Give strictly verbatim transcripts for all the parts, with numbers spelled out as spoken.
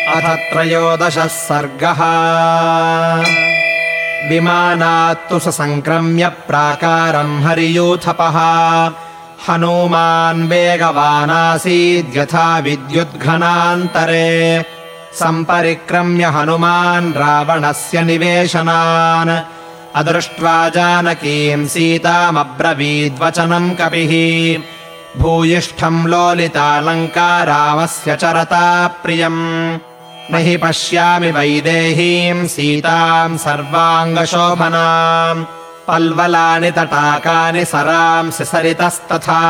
अथ त्रयोदशः सर्गः। विमानात्तु ससङ्क्रम्य प्राकारम् हरियूथपः हनूमान् वेगवानासीद्यथा विद्युद्घनान्तरे सम्परिक्रम्य हनुमान् रावणस्य निवेशनान् अदृष्ट्वा जानकीम् सीतामब्रवीद्वचनम् कपिः भूयिष्ठम् लोलितालङ्का रामस्य चरता प्रियम् न हि पश्यामि वैदेहीम् सीताम् सर्वाङ्गशोभनाम् पल्वलानि तटाकानि सरांसि सरितस्तथा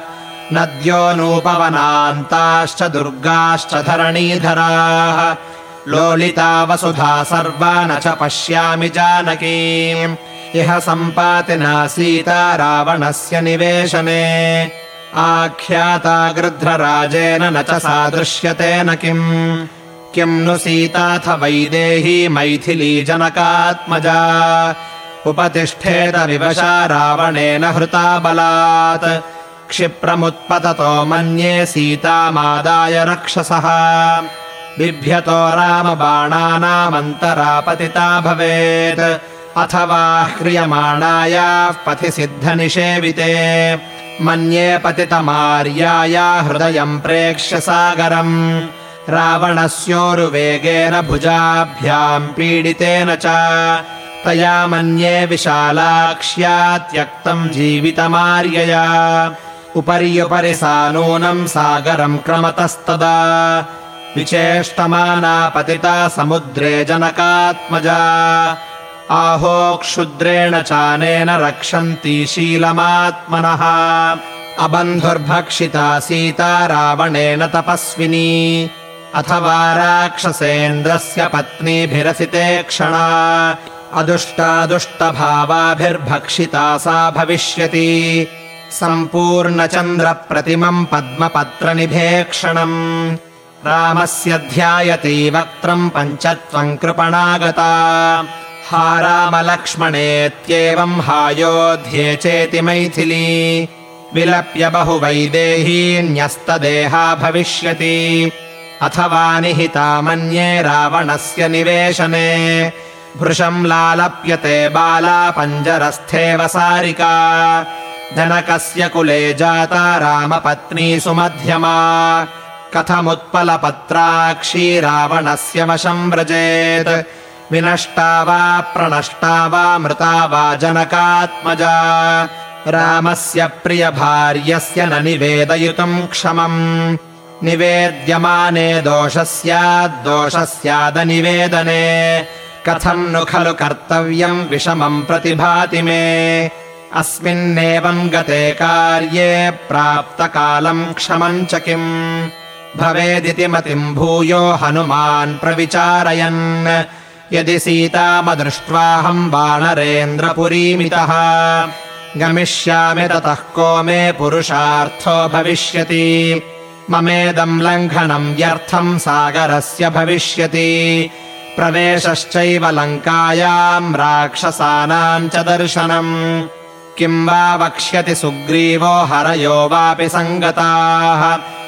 नद्योऽनूपवनान्ताश्च दुर्गाश्च धरणीधराः लोलिता वसुधा सर्वा न च पश्यामि जानकीम् इह सम्पातिना सीता रावणस्य निवेशने आख्याता गृध्रराजेन न च सादृश्यते न किम् किम् नु सीताथ वैदेही मैथिली जनकात्मजा उपतिष्ठेत विवशा रावणेन हृता बलात् क्षिप्रमुत्पततो मन्ये सीतामादाय रक्षसः बिभ्यतो रामबाणानामन्तरा पतिता भवेत् अथवा ह्रियमाणायाः पथि सिद्धनिषेविते मन्ये पतितमार्याया हृदयम् प्रेक्ष्य सागरम् रावणस्योरुवेगेन भुजाभ्याम् पीडितेन च तया मन्ये विशालाक्ष्या त्यक्तम् जीवितमार्यया उपर्युपरि सा नूनम् सागरम् क्रमतस्तदा विचेष्टमाना पतिता समुद्रे जनकात्मजा आहो क्षुद्रेण चानेन रक्षन्ती शीलमात्मनः अबन्धुर्भक्षिता सीता रावणेन तपस्विनी अथवा राक्षसेन्द्रस्य पत्नीभिरसिते क्षणा अदुष्टादुष्टभावाभिर्भक्षिता सा भविष्यति सम्पूर्णचन्द्रप्रतिमम् पद्मपत्रनिभेक्षणम् रामस्य ध्यायति वक्त्रम् पञ्चत्वम् कृपणागता हा रामलक्ष्मणेत्येवम् हायोध्ये चेति मैथिली विलप्य बहुवैदेहीन्यस्तदेहा भविष्यति अथवा निहिता मन्ये रावणस्य निवेशने भृशम् लालप्यते बाला पञ्जरस्थेव सारिका जनकस्य कुले जाता रामपत्नी सुमध्यमा कथमुत्पलपत्राक्षी रावणस्य वशम् व्रजेत् विनष्टा वा प्रणष्टा वा मृता वा जनकात्मजा रामस्य प्रियभार्यस्य न निवेदयितुम् क्षमम् निवेद्यमाने दोषस्याद्दोषस्यादनिवेदने कथम् नु खलु कर्तव्यम् विषमम् प्रतिभाति मे अस्मिन्नेवम् गते कार्ये प्राप्तकालम् क्षमम् च किम् भवेदिति मतिम् भूयो हनुमान् प्रविचारयन् यदि सीतामदृष्ट्वाहम् वानरेन्द्रपुरीमितः गमिष्यामि ततः को मे पुरुषार्थो भविष्यति ममेदम् लङ्घनम् व्यर्थम् सागरस्य भविष्यति प्रवेशश्चैव लङ्कायाम् राक्षसानाम् च दर्शनम् किम् वा वक्ष्यति सुग्रीवो हरयो वापि सङ्गताः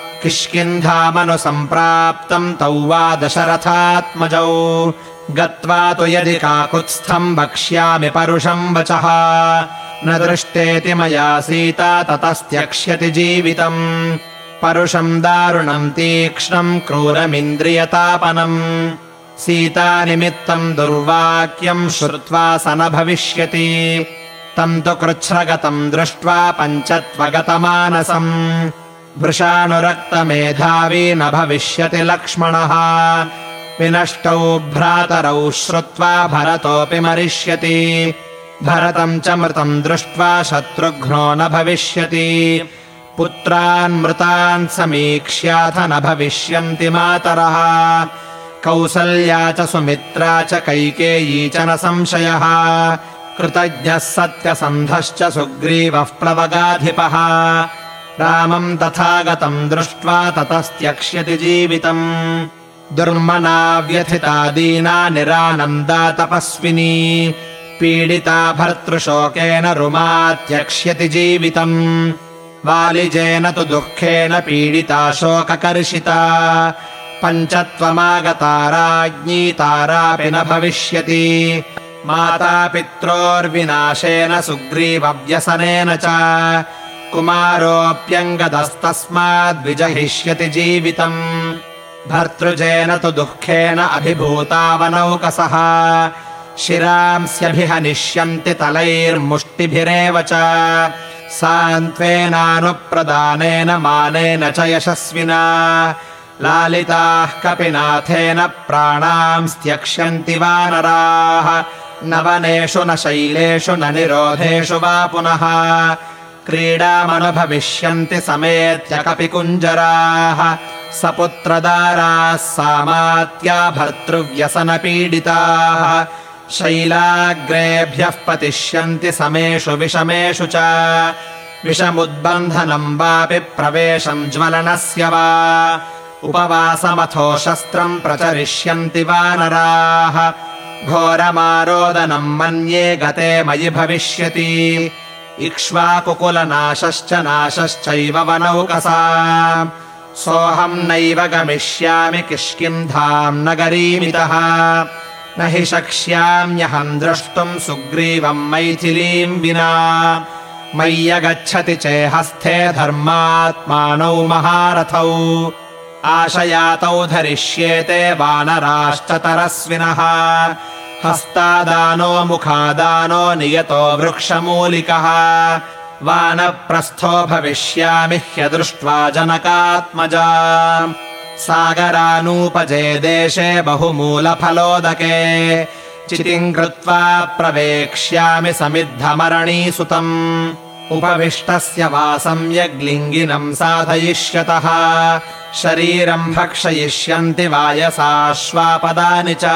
किष्किन्धामनुसम्प्राप्तम् तौ वा दशरथात्मजौ गत्वा तु यदि काकुत्स्थम् वक्ष्यामि परुषम् वचः न दृष्टेति मया सीता ततस्त्यक्ष्यति जीवितम् परुषम् दारुणम् तीक्ष्णम् क्रूरमिन्द्रियतापनम् सीतानिमित्तम् दुर्वाक्यम् श्रुत्वा स न भविष्यति तम् तु कृच्छ्रगतम् दृष्ट्वा पञ्चत्वगतमानसम् वृषानुरक्तमेधावी न भविष्यति लक्ष्मणः विनष्टौ भ्रातरौ श्रुत्वा भरतोऽपि मरिष्यति भरतम् च मृतम् दृष्ट्वा शत्रुघ्नो न भविष्यति पुत्रान् मृतान् समीक्ष्याथ न भविष्यन्ति मातरः कौसल्या च सुमित्रा च कैकेयी च न संशयः कृतज्ञः सत्यसन्धश्च सुग्रीवः प्लवगाधिपः रामम् तथा गतम् दृष्ट्वा ततस्त्यक्ष्यति जीवितम् दुर्मना व्यथिता दीना निरानन्दा तपस्विनी पीडिता भर्तृशोकेन रुमात्यक्ष्यति जीवितम् वालिजेन तु दुःखेन पीडिता शोककर्षिता पञ्चत्वमागता राज्ञी तारापि न भविष्यति। मातापित्रोर्विनाशेन सुग्रीवव्यसनेन च कुमारोऽप्यङ्गदस्तस्माद्विजहिष्यति जीवितम्। भर्तृजेन तु दुःखेन अभिभूतावनौकसः शिरांस्यभिहनिष्यन्ति तलैर्मुष्टिभिरेव च। सान्त्वेनानुप्रदानेन मानेन च यशस्विना लालिताः कपिनाथेन प्राणांस्त्यक्ष्यन्ति वानराः। न वनेषु न शैलेषु न निरोधेषु वा पुनः क्रीडामनुभविष्यन्ति समेत्य कपिकुञ्जराः। सपुत्रदाराः सामात्या भर्तृव्यसनपीडिताः शैलाग्रेभ्यः पतिष्यन्ति समेषु विषमेषु च। विषमुद्बन्धनम् वापि प्रवेशम् ज्वलनस्य वा उपवासमथो शस्त्रम् प्रचरिष्यन्ति वानराः। घोरमारोदनम् मन्ये गते मयि भविष्यति इक्ष्वाकुकुलनाशश्च नाशश्चैव वनौकसा। सोऽहम् नैव गमिष्यामि किष्किन्धाम् नगरीमितः न हि शक्ष्याम्यहम् द्रष्टुम् सुग्रीवम् मैथिलीम् विना। मय्यगच्छति चेहस्थे धर्मात्मानौ महारथौ आशयातौ धरिष्येते वानराश्च तरस्विनः। हस्तादानो मुखादानो नियतो वृक्षमूलिकः वानप्रस्थो भविष्यामि ह्यदृष्ट्वा जनकात्मजा। सागरानूपजे देशे बहुमूलफलोदके चितिम् कृत्वा प्रवेक्ष्यामि समिद्धमरणीसुतम्। उपविष्टस्य वासं यग्लिङ्गिनम् साधयिष्यतः शरीरम् भक्षयिष्यन्ति वायसाश्वापदानि च।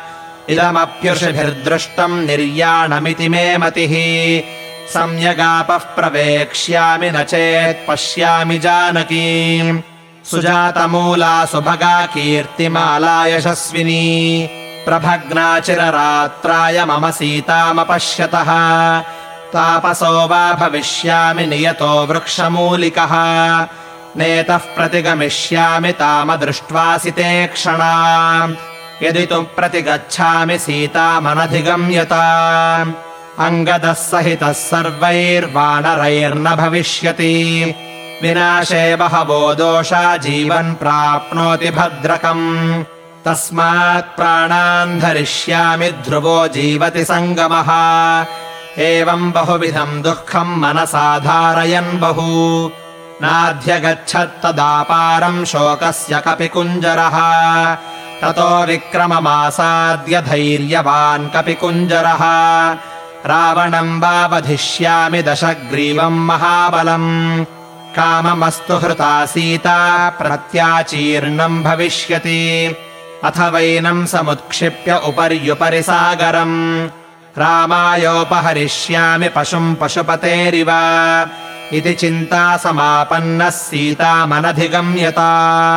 इदमप्युषिभिर्दृष्टम् निर्याणमिति मे मतिः सम्यगापः प्रवेक्ष्यामि न चेत् पश्यामि जानकीम्। सुजातमूला सुभगा कीर्तिमाला यशस्विनी प्रभग्ना चिररात्राय मम सीतामपश्यतः। तापसो वा भविष्यामि नियतो वृक्षमूलिकः नेतः प्रतिगमिष्यामि तामदृष्ट्वासिते क्षणा। यदि तु प्रतिगच्छामि सीतामनधिगम्यता अङ्गदः सहितः सर्वैर्वानरैर्न भविष्यति। विनाशे बहवो दोषा जीवन् प्राप्नोति भद्रकम्। तस्मात् प्राणान् धरिष्यामि ध्रुवो जीवति सङ्गमः। एवम् बहुविधम् दुःखम् मनसा धारयन् बहु नाध्यगच्छत्तदापारम् शोकस्य कपिकुञ्जरः। ततो विक्रममासाद्य धैर्यवान् कपिकुञ्जरः। रावणम् वा वधिष्यामि दशग्रीवम् महाबलम्। काममस्तु हृता सीता प्रत्याचीर्णम् भविष्यति। अथ वैनम् समुत्क्षिप्य उपर्युपरि सागरम् रामायोपहरिष्यामि पशुम् पशुपतेरिव। इति चिन्ता समापन्नः सीतामनधिगम्यता।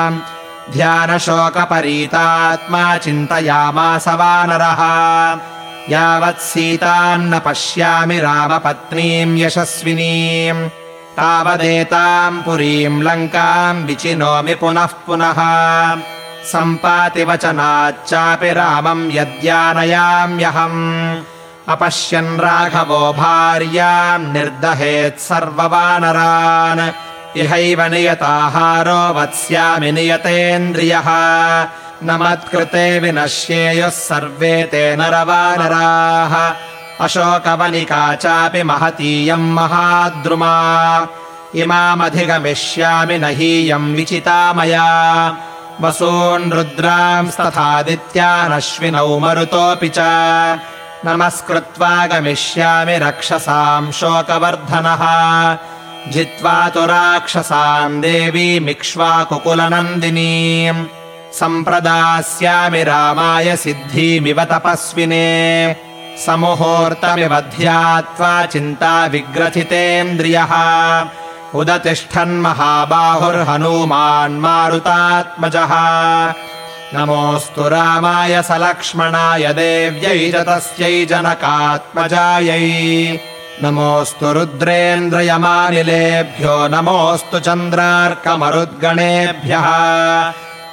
ध्यानशोकपरीतात्मा चिन्तयामास वानरः। यावत् सीताम् न पश्यामि रामपत्नीम् यशस्विनीम् तावदेताम् पुरीम् लङ्काम् विचिनोमि पुनः पुनः। सम्पाति वचनाच्चापि रामम् यद्यानयाम्यहम् अपश्यन् राघवो भार्याम् निर्दहेत् सर्ववानरान्। इहैव नियताहारो वत्स्यामि नियतेन्द्रियः न मत्कृते विनश्येयुः सर्वे ते नरवानराः। अशोकवनिका चापि महतीयम् महाद्रुमा इमामधिगमिष्यामि न हीयम् विचिता मया। वसून् रुद्रांस्तथादित्यानश्विनौ मरुतोऽपि च नमस्कृत्वा गमिष्यामि रक्षसाम् शोकवर्धनः। जित्वा तु राक्षसाम् देवीमिक्ष्वाकुकुलनन्दिनीम् सम्प्रदास्यामि रामाय सिद्धीमिव तपस्विने। समुहूर्तमिव ध्यात्वा चिन्ता विग्रथितेन्द्रियः उदतिष्ठन्महाबाहुर्हनूमान् मारुतात्मजः। नमोऽस्तु रामाय सलक्ष्मणाय देव्यै च तस्यै जनकात्मजायै। नमोऽस्तु रुद्रेन्द्रयमानिलेभ्यो नमोऽस्तु चन्द्रार्कमरुद्गणेभ्यः।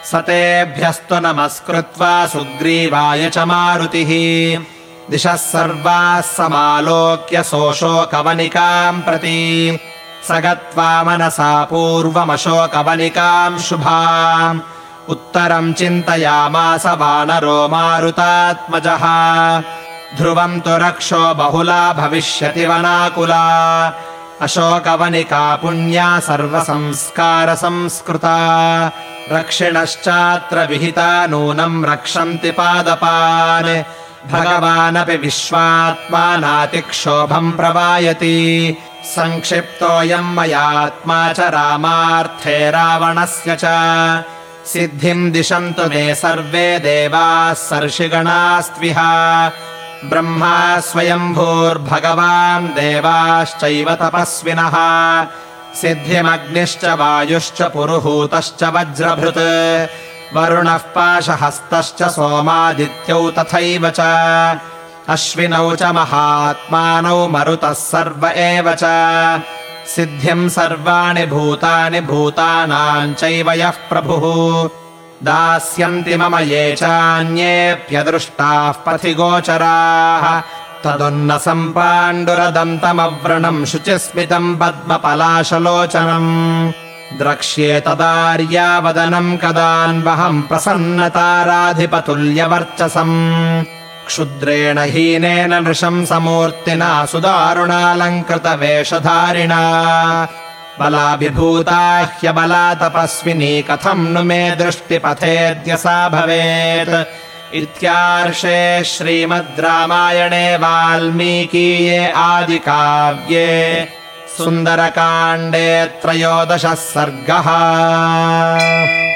स तेभ्यस्तु नमस्कृत्वा सुग्रीवाय च मारुतिः दिशः सर्वाः समालोक्य सोऽशोकवनिकाम् प्रति स गत्वा मनसा पूर्वमशोकवनिकाम् शुभाम् उत्तरम् चिन्तयामास वानरो मारुतात्मजः ध्रुवम् तु रक्षो बहुला भविष्यति वनाकुला अशोकवनिका पुण्या सर्वसंस्कारसंस्कृता रक्षिणश्चात्र विहिता नूनम् रक्षन्ति पादपान् भगवानपि विश्वात्मा नातिक्षोभम् प्रवायति संक्षिप्तोऽयम् मयात्मा च रामार्थे रावणस्य च सिद्धिम् दिशन्तु मे सर्वे देवाः सर्षिगणास्त्विह ब्रह्मा स्वयम्भूर्भगवान् देवाश्चैव तपस्विनः सिद्धिमग्निश्च वायुश्च पुरुहूतश्च वज्रभृत् वरुणः पाशहस्तश्च सोमादित्यौ तथैव च अश्विनौ च महात्मानौ मरुतः सर्व एव च सिद्धिम् सर्वाणि भूतानि भूतानाम् चैव यः प्रभुः दास्यन्ति मम ये चान्येऽप्यदृष्टाः पथि गोचराः तदुन्नसम् पाण्डुरदन्तमव्रणम् शुचिस्मितम् पद्मपलाशलोचनम् द्रक्ष्ये तदार्यावदनम् कदान्वहम् प्रसन्नताराधिपतुल्यवर्चसम् क्षुद्रेण हीनेन नृशंसमूर्तिना सुदारुणालङ्कृतवेषधारिणा बलाभिभूता ह्यबला तपस्विनी कथम् नु मे दृष्टिपथेऽद्य सा भवेत् इत्यार्षे श्रीमद् रामायणे वाल्मीकीये आदिकाव्ये सुन्दरकाण्डे त्रयोदशः सर्गः।